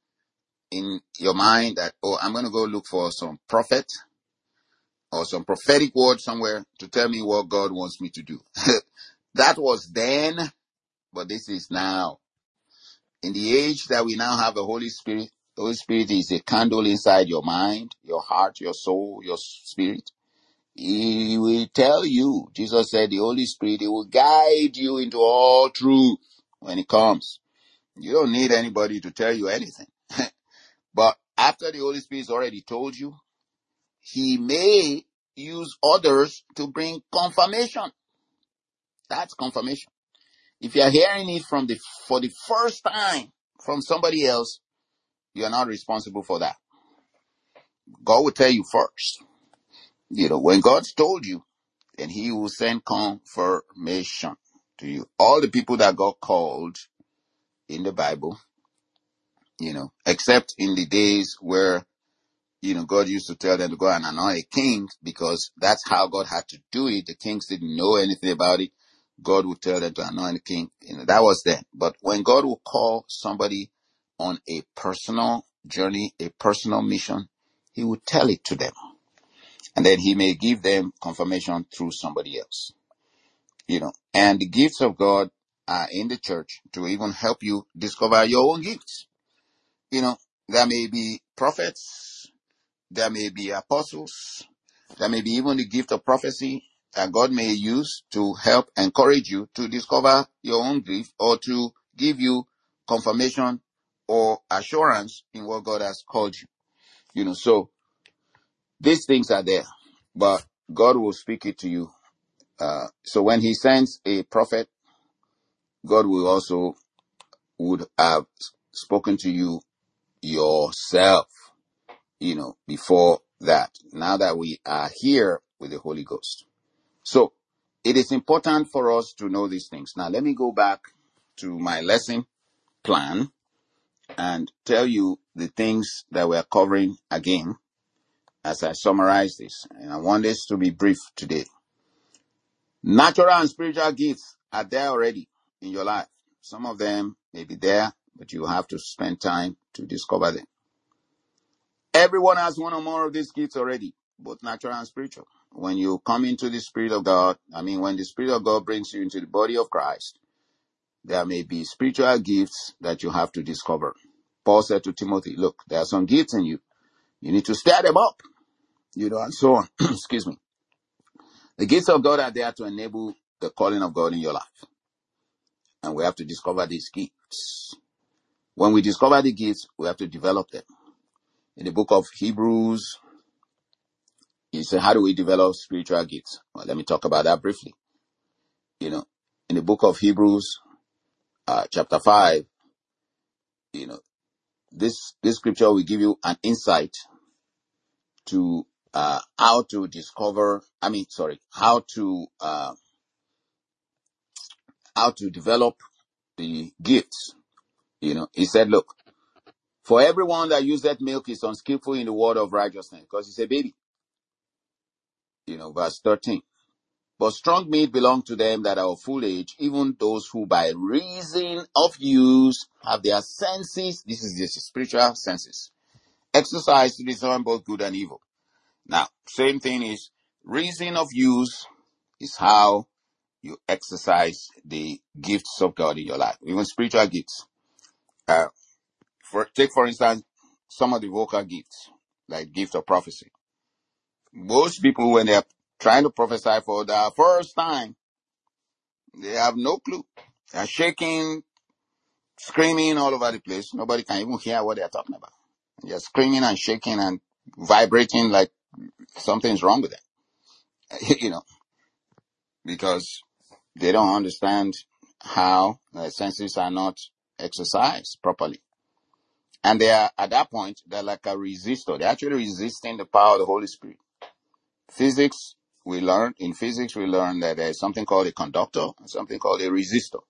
in your mind that, I'm going to go look for some prophet or some prophetic word somewhere to tell me what God wants me to do. That was then, but this is now. In the age that we now have the Holy Spirit is a candle inside your mind, your heart, your soul, your spirit. He will tell you. Jesus said the Holy Spirit, he will guide you into all truth when it comes. You don't need anybody to tell you anything. But after the Holy Spirit has already told you, he may use others to bring confirmation. That's confirmation. If you are hearing it for the first time from somebody else, you are not responsible for that. God will tell you first. When God's told you, then he will send confirmation to you. All the people that God called in the Bible, except in the days where, God used to tell them to go and anoint a king, because that's how God had to do it. The kings didn't know anything about it. God would tell them to anoint a king. That was then. But when God will call somebody on a personal journey, a personal mission, he will tell it to them. And then he may give them confirmation through somebody else. And the gifts of God are in the church to even help you discover your own gifts. There may be prophets, there may be apostles, there may be even the gift of prophecy that God may use to help encourage you to discover your own gift or to give you confirmation or assurance in what God has called you. So these things are there, but God will speak it to you. So when he sends a prophet, God will also would have spoken to you yourself, before that, now that we are here with the Holy Ghost. So it is important for us to know these things. Now, let me go back to my lesson plan and tell you the things that we're covering again as I summarize this. And I want this to be brief today. Natural and spiritual gifts are there already in your life. Some of them may be there, but you have to spend time to discover them. Everyone has one or more of these gifts already, both natural and spiritual. When you come into the Spirit of God, when the Spirit of God brings you into the body of Christ, there may be spiritual gifts that you have to discover. Paul said to Timothy, look, there are some gifts in you. You need to stir them up, and so on. Excuse me. The gifts of God are there to enable the calling of God in your life. And we have to discover these gifts. When we discover the gifts, we have to develop them. In the book of Hebrews, you say, how do we develop spiritual gifts? Well, let me talk about that briefly. In the book of Hebrews, chapter 5, this scripture will give you an insight to how to discover, how to develop the gifts. He said, look, for everyone that useth milk is unskillful in the word of righteousness, because he's a baby. Verse 13. But strong meat belong to them that are of full age, even those who by reason of use have their senses, this is the spiritual senses, exercised to discern both good and evil. Now, same thing is, reason of use is how you exercise the gifts of God in your life, even spiritual gifts. Take for instance, some of the vocal gifts, like gift of prophecy. Most people, when they're trying to prophesy for the first time, they have no clue. They're shaking, screaming all over the place. Nobody can even hear what they're talking about. They're screaming and shaking and vibrating like something's wrong with them. Because they don't understand how their senses are not exercised properly. And they are, at that point, they're like a resistor. They're actually resisting the power of the Holy Spirit. In physics, we learn that there's something called a conductor and something called a resistor.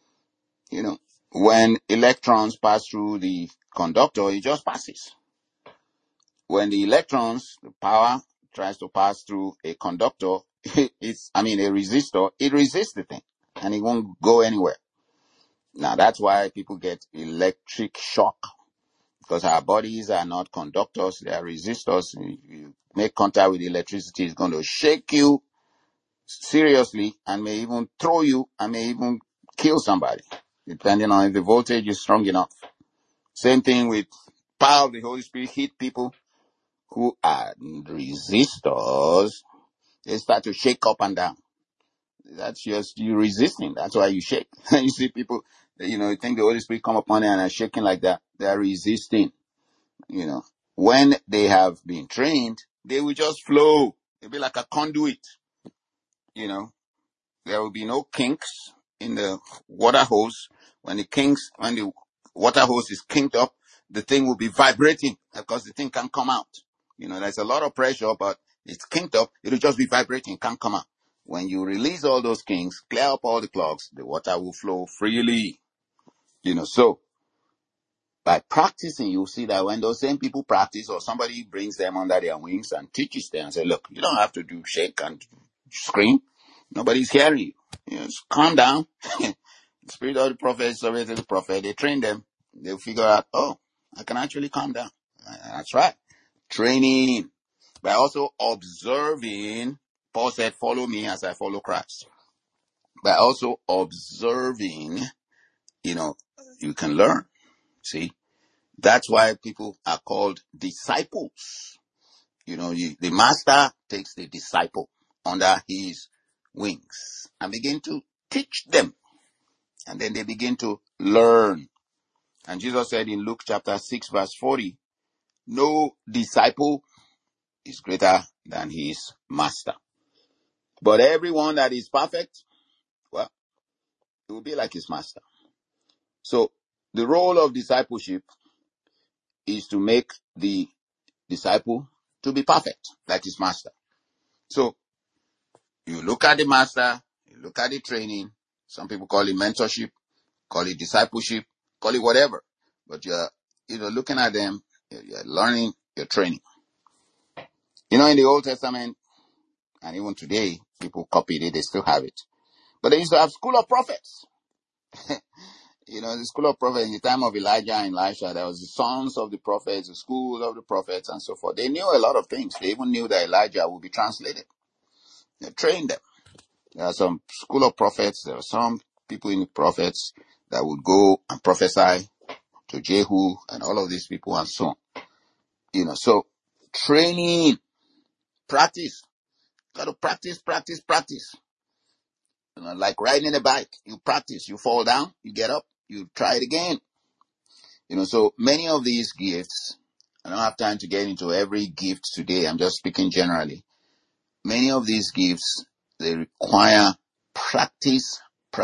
When electrons pass through the conductor, it just passes. When the power tries to pass through a conductor, a resistor, it resists the thing and it won't go anywhere. Now that's why people get electric shock, because our bodies are not conductors, they are resistors. You make contact with electricity, it's going to shake you seriously and may even throw you and may even kill somebody, depending on if the voltage is strong enough. Same thing with power of the Holy Spirit hit people who are resistors. They start to shake up and down. That's just you resisting. That's why you shake. You see people, you think the Holy Spirit come upon them and are shaking like that. They're resisting. When they have been trained, they will just flow. They'll be like a conduit. There will be no kinks in the water hose. When the water hose is kinked up, the thing will be vibrating because the thing can't come out. There's a lot of pressure, but it's kinked up. It'll just be vibrating, can't come out. When you release all those kinks, clear up all the clogs, the water will flow freely. So by practicing, you'll see that when those same people practice, or somebody brings them under their wings and teaches them and say, look, you don't have to shake and scream. Nobody's hearing you. Just calm down. The spirit of the prophet is always the prophet. They train them. They'll figure out, oh, I can actually calm down. That's right. Training. By also observing, Paul said, follow me as I follow Christ. By also observing, you can learn. See? That's why people are called disciples. The master takes the disciple under his wings and begin to teach them. And then they begin to learn. And Jesus said in Luke chapter 6 verse 40, no disciple is greater than his master. But everyone that is perfect, well, it will be like his master. So the role of discipleship is to make the disciple to be perfect, like his master. So you look at the master, you look at the training. Some people call it mentorship, call it discipleship, call it whatever. But you're looking at them, you're learning, you're training. In the Old Testament, and even today, people copied it, they still have it. But they used to have school of prophets. The school of prophets in the time of Elijah and Elisha, there was the sons of the prophets, the school of the prophets, and so forth. They knew a lot of things. They even knew that Elijah would be translated. They trained them. There are some school of prophets. There are some people in the prophets that would go and prophesy to Jehu and all of these people and so on. So training, practice. Got to practice. Like riding a bike. You practice. You fall down. You get up. You try it again. So many of these gifts, I don't have time to get into every gift today. I'm just speaking generally. Many of these gifts, they require practice.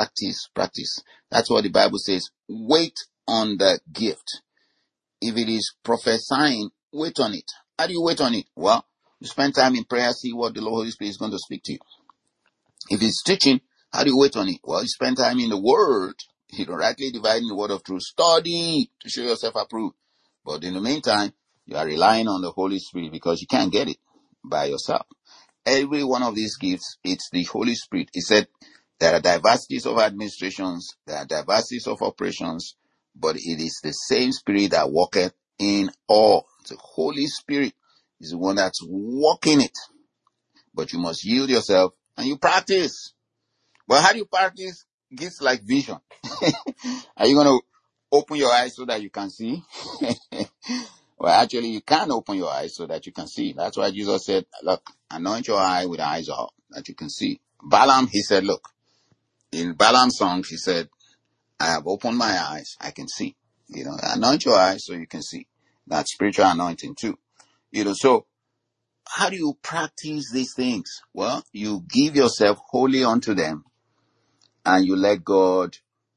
That's what the Bible says. Wait on the gift. If it is prophesying, wait on it. How do you wait on it? Well, you spend time in prayer, see what the Holy Spirit is going to speak to you. If it's teaching, how do you wait on it? Well, you spend time in the Word, rightly dividing the word of truth. Study to show yourself approved. But in the meantime, you are relying on the Holy Spirit because you can't get it by yourself. Every one of these gifts, it's the Holy Spirit. He said there are diversities of administrations, there are diversities of operations, but it is the same Spirit that worketh in all. The Holy Spirit is the one that's working it. But you must yield yourself and you practice. Well, how do you practice gifts like vision? Are you going to open your eyes so that you can see? Well, actually, you can't open your eyes so that you can see. That's why Jesus said, look, anoint your eye with eyes out that you can see. Balaam, he said, look, in Balaam's song, he said, I have opened my eyes, I can see. Anoint your eyes so you can see. That's spiritual anointing too. So how do you practice these things? Well, you give yourself wholly unto them and you let God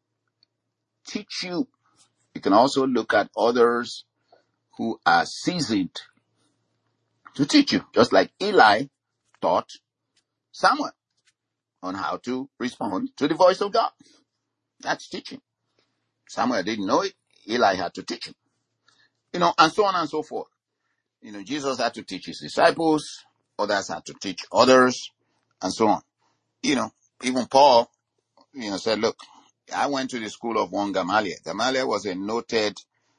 teach you. You can also look at others who are seasoned to teach you, just like Eli taught Samuel on how to respond to the voice of God. That's teaching. Samuel didn't know it. Eli had to teach him. And so on and so forth. Jesus had to teach his disciples. Others had to teach others and so on. Even Paul, said, look, I went to the school of one Gamaliel. Gamaliel was a noted,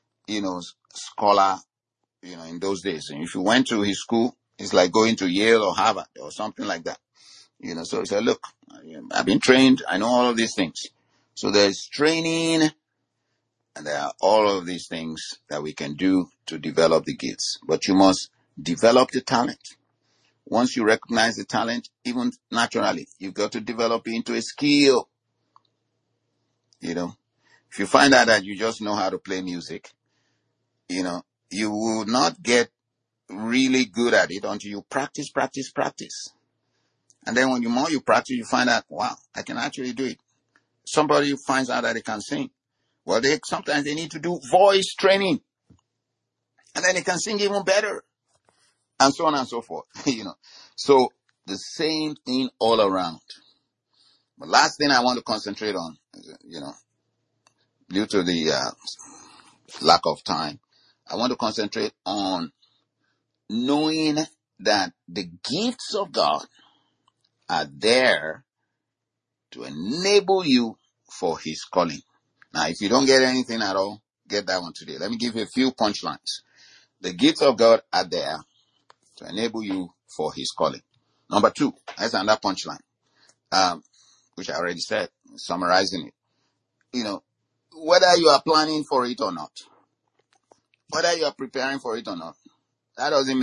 scholar, in those days. And if you went to his school, it's like going to Yale or Harvard or something like that. So he said, look, I've been trained. I know all of these things. So there's training and there are all of these things that we can do to develop the gifts. But you must develop the talent. Once you recognize the talent, even naturally, you've got to develop it into a skill. If you find out that you just know how to play music, you will not get really good at it until you practice. And then when the more you practice, you find out, wow, I can actually do it. Somebody finds out that they can sing. Well, sometimes they need to do voice training. And then they can sing even better. And so on and so forth. So the same thing all around. The last thing I want to concentrate on, due to the lack of time, I want to concentrate on knowing that the gifts of God are there to enable you for his calling. Now, if you don't get anything at all, get that one today. Let me give you a few punchlines. The gifts of God are there to enable you for his calling. Number 2, that's another punchline, which I already said, summarizing it. Whether you are planning for it or not, whether you are preparing for it or not, that doesn't mean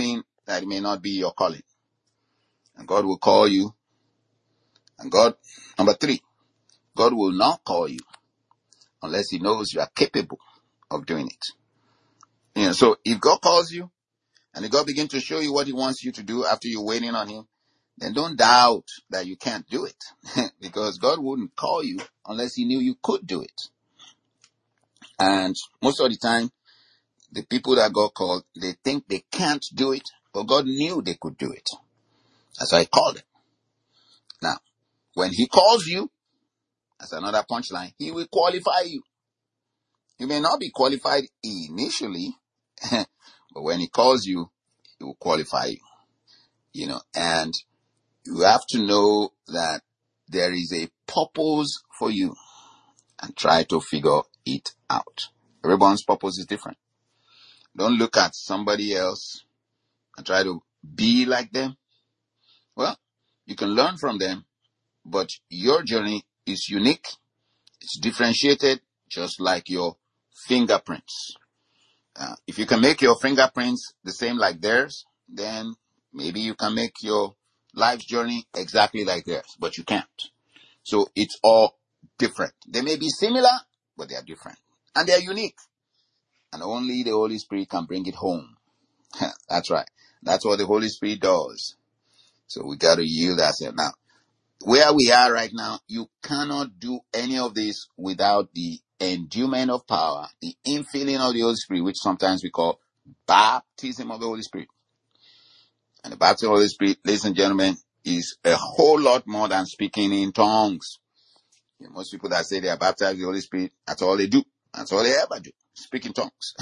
that it may not be your calling. And God will call you. And number 3, God will not call you unless he knows you are capable of doing it. So if God calls you and if God begins to show you what he wants you to do after you're waiting on him, then don't doubt that you can't do it because God wouldn't call you unless he knew you could do it. And most of the time, the people that God called, they think they can't do it, but God knew they could do it. That's why he called them. Now, when he calls you, that's another punchline, he will qualify you. You may not be qualified initially, but when he calls you, he will qualify you. And you have to know that there is a purpose for you and try to figure it out. Everyone's purpose is different. Don't look at somebody else and try to be like them. Well, you can learn from them, but your journey is unique. It's differentiated, just like your fingerprints. If you can make your fingerprints the same like theirs, then maybe you can make your life's journey exactly like theirs, but you can't. So it's all different. They may be similar, but they are different. And they are unique. And only the Holy Spirit can bring it home. That's right. That's what the Holy Spirit does. So we got to yield ourselves. Now, where we are right now, you cannot do any of this without the endowment of power, the infilling of the Holy Spirit, which sometimes we call baptism of the Holy Spirit. And the baptism of the Holy Spirit, ladies and gentlemen, is a whole lot more than speaking in tongues. Most people that say they are baptized with the Holy Spirit, that's all they do. That's all they ever do. Speak in tongues.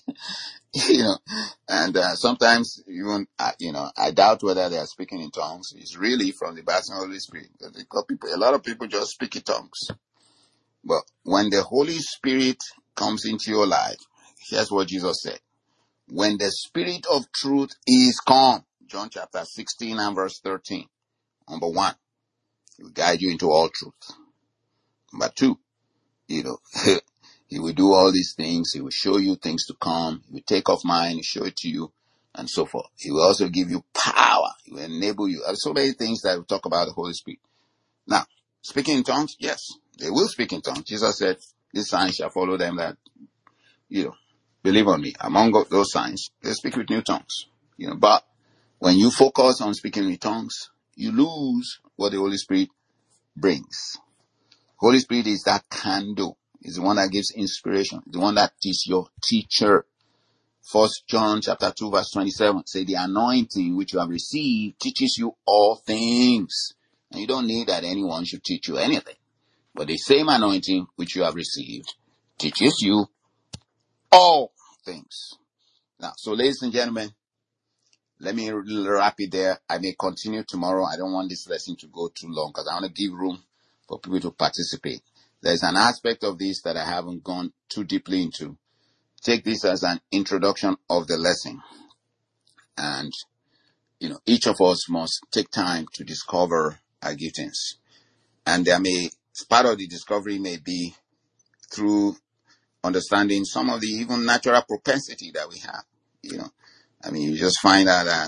And sometimes even, I doubt whether they are speaking in tongues. It's really from the baptism of the Holy Spirit. A lot of people just speak in tongues. But when the Holy Spirit comes into your life, here's what Jesus said. When the Spirit of truth is come, John chapter 16 and verse 13. Number 1, he will guide you into all truth. Number 2, he will do all these things. He will show you things to come. He will take off mine, show it to you, and so forth. He will also give you power. He will enable you. There are so many things that we talk about the Holy Spirit. Now, speaking in tongues, yes, they will speak in tongues. Jesus said, "These signs shall follow them that, believe on me." Among those signs, they speak with new tongues. But when you focus on speaking with tongues, you lose what the Holy Spirit brings. Holy Spirit is that candle. Is the one that gives inspiration. The one that is your teacher. 1 John chapter 2 verse 27 say the anointing which you have received teaches you all things. And you don't need that anyone should teach you anything. But the same anointing which you have received teaches you all things. Now, so ladies and gentlemen, let me wrap it there. I may continue tomorrow. I don't want this lesson to go too long because I want to give room for people to participate. There's an aspect of this that I haven't gone too deeply into. Take this as an introduction of the lesson. And, each of us must take time to discover our giftings. And part of the discovery may be through understanding some of the even natural propensity that we have. You just find out that,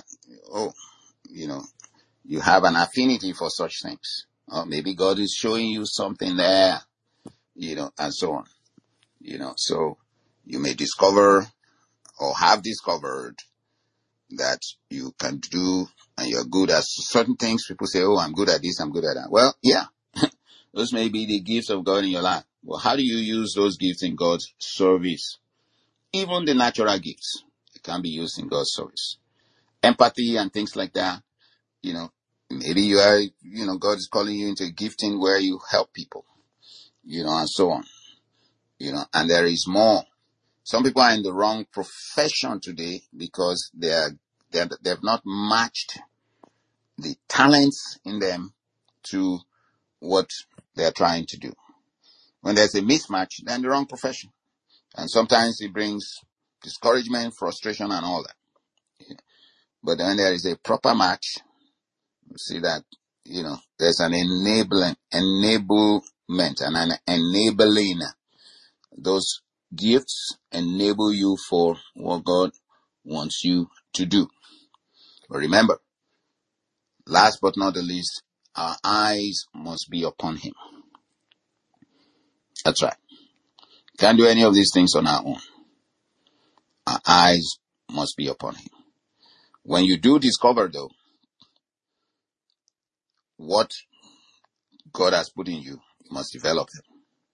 you have an affinity for such things. Or maybe God is showing you something there, and so on. So you may discover or have discovered that you can do and you're good at certain things. People say, "Oh, I'm good at this, I'm good at that." Well, yeah, those may be the gifts of God in your life. Well, how do you use those gifts in God's service? Even the natural gifts, it can be used in God's service. Empathy and things like that, maybe you are, God is calling you into a gifting where you help people, and so on, and there is more. Some people are in the wrong profession today because they've not matched the talents in them to what they're trying to do. When there's a mismatch, they're in the wrong profession. And sometimes it brings discouragement, frustration, and all that. But when there is a proper match, you see that, there's an enablement, and an enabling. Those gifts enable you for what God wants you to do. But remember, last but not the least, our eyes must be upon him. That's right. Can't do any of these things on our own. Our eyes must be upon him. When you do discover, though, what God has put in you, you must develop them.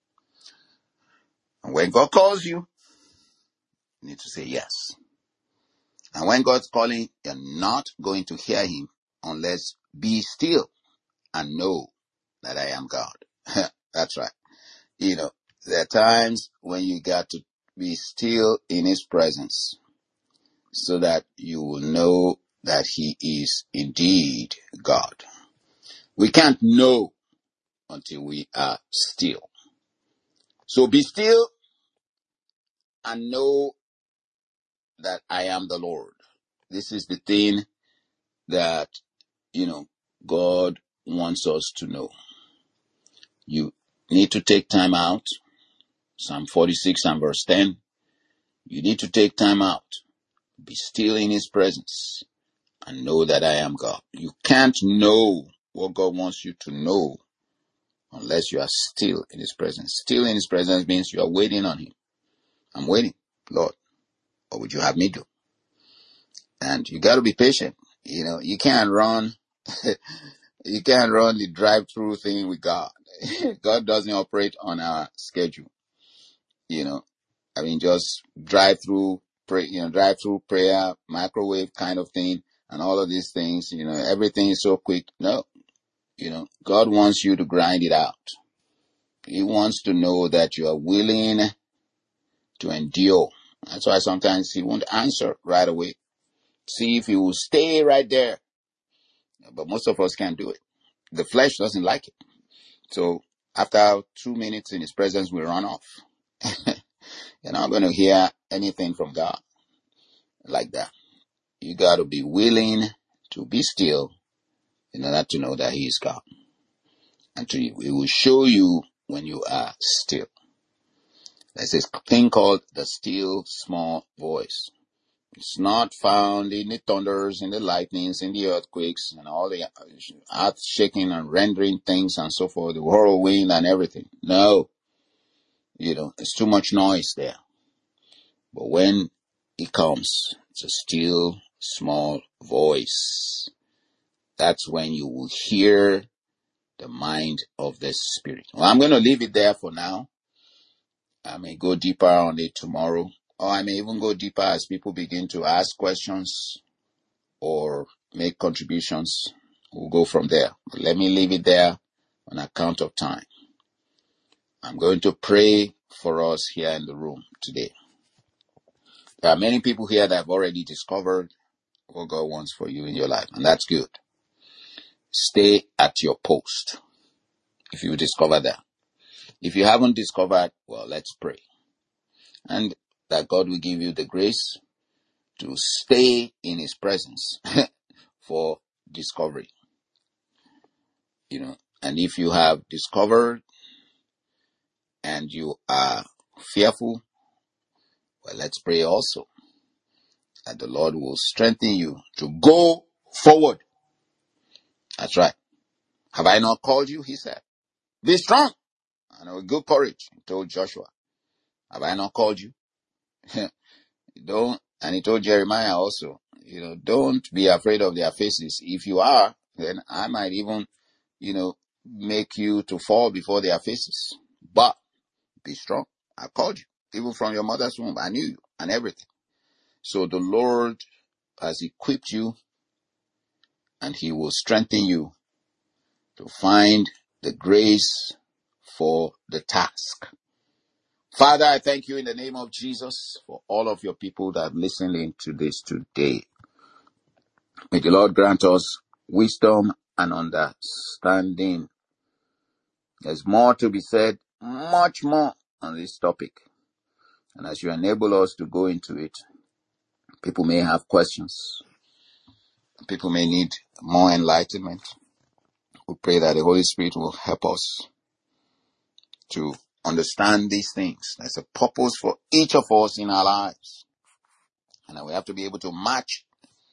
And when God calls you, you need to say yes. And when God's calling, you're not going to hear him unless be still and know that I am God. That's right. There are times when you got to be still in his presence so that you will know that he is indeed God. We can't know until we are still. So be still and know that I am the Lord. This is the thing that, God wants us to know. You need to take time out. Psalm 46 and verse 10. You need to take time out. Be still in his presence and know that I am God. You can't know what God wants you to know unless you are still in his presence. Still in his presence means you are waiting on him. I'm waiting, Lord. What would you have me do? And you got to be patient. You can't run. You can't run the drive-through thing with God. God doesn't operate on our schedule. Just drive-through prayer, microwave kind of thing, and all of these things. Everything is so quick. No, God wants you to grind it out. He wants to know that you are willing to endure. That's why sometimes he won't answer right away. See if he will stay right there. But most of us can't do it. The flesh doesn't like it. So after 2 minutes in his presence, we run off. You're not going to hear anything from God like that. You got to be willing to be still in order to know that he is God. And he will show you when you are still. There's this thing called the still small voice. It's not found in the thunders, in the lightnings, in the earthquakes, and all the earth shaking and rendering things and so forth, the whirlwind and everything. No. It's too much noise there. But when it comes, it's a still small voice. That's when you will hear the mind of the Spirit. Well, I'm going to leave it there for now. I may go deeper on it tomorrow, or I may even go deeper as people begin to ask questions or make contributions. We'll go from there. But let me leave it there on account of time. I'm going to pray for us here in the room today. There are many people here that have already discovered what God wants for you in your life, and that's good. Stay at your post if you discover that. If you haven't discovered, well, let's pray. And that God will give you the grace to stay in his presence for discovery. And if you have discovered and you are fearful, well, let's pray also that the Lord will strengthen you to go forward. That's right. Have I not called you? He said. Be strong and with good courage, he told Joshua. Have I not called you? Don't, and he told Jeremiah also, don't be afraid of their faces. If you are, then I might even, make you to fall before their faces. But be strong. I called you. Even from your mother's womb, I knew you and everything. So the Lord has equipped you and he will strengthen you to find the grace for the task. Father, I thank you in the name of Jesus for all of your people that have listened into this today. May the Lord grant us wisdom and understanding. There's more to be said, much more on this topic. And as you enable us to go into it, people may have questions. People may need more enlightenment. We pray that the Holy Spirit will help us to understand these things. There's a purpose for each of us in our lives. And we have to be able to match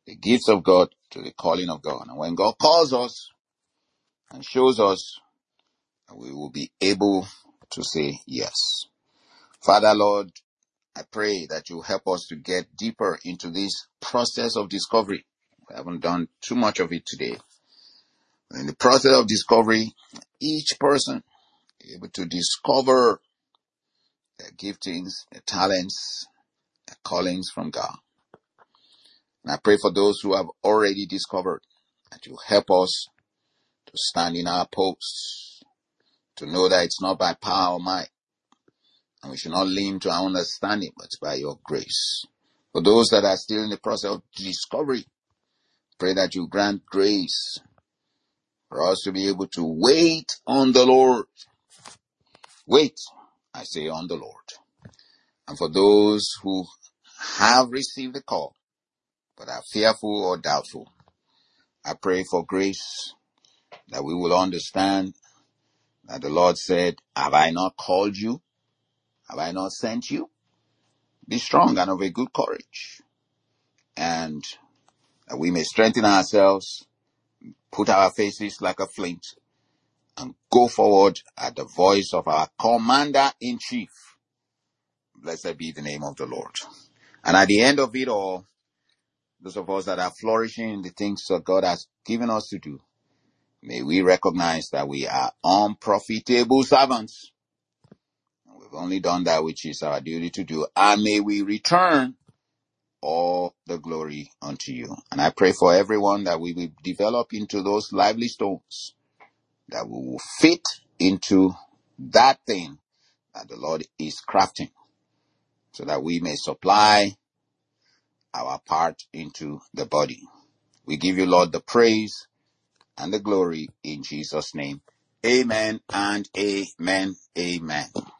the gifts of God to the calling of God. And when God calls us and shows us, we will be able to say yes. Father, Lord, I pray that you help us to get deeper into this process of discovery. We haven't done too much of it today. In the process of discovery, each person is able to discover their giftings, their talents, their callings from God. And I pray for those who have already discovered that you help us to stand in our posts, to know that it's not by power or might, and we should not lean to our understanding, but it's by your grace. For those that are still in the process of discovery, pray that you grant grace for us to be able to wait on the Lord. Wait, I say, on the Lord. And for those who have received the call, but are fearful or doubtful, I pray for grace that we will understand that the Lord said, have I not called you? Have I not sent you? Be strong and of a good courage. And that we may strengthen ourselves, put our faces like a flint, and go forward at the voice of our Commander-in-Chief. Blessed be the name of the Lord. And at the end of it all, those of us that are flourishing in the things that God has given us to do, may we recognize that we are unprofitable servants. We've only done that which is our duty to do. And may we return all the glory unto you. And I pray for everyone that we will develop into those lively stones, that we will fit into that thing that the Lord is crafting, so that we may supply our part into the body. We give you, Lord, the praise and the glory in Jesus' name. Amen and amen. Amen.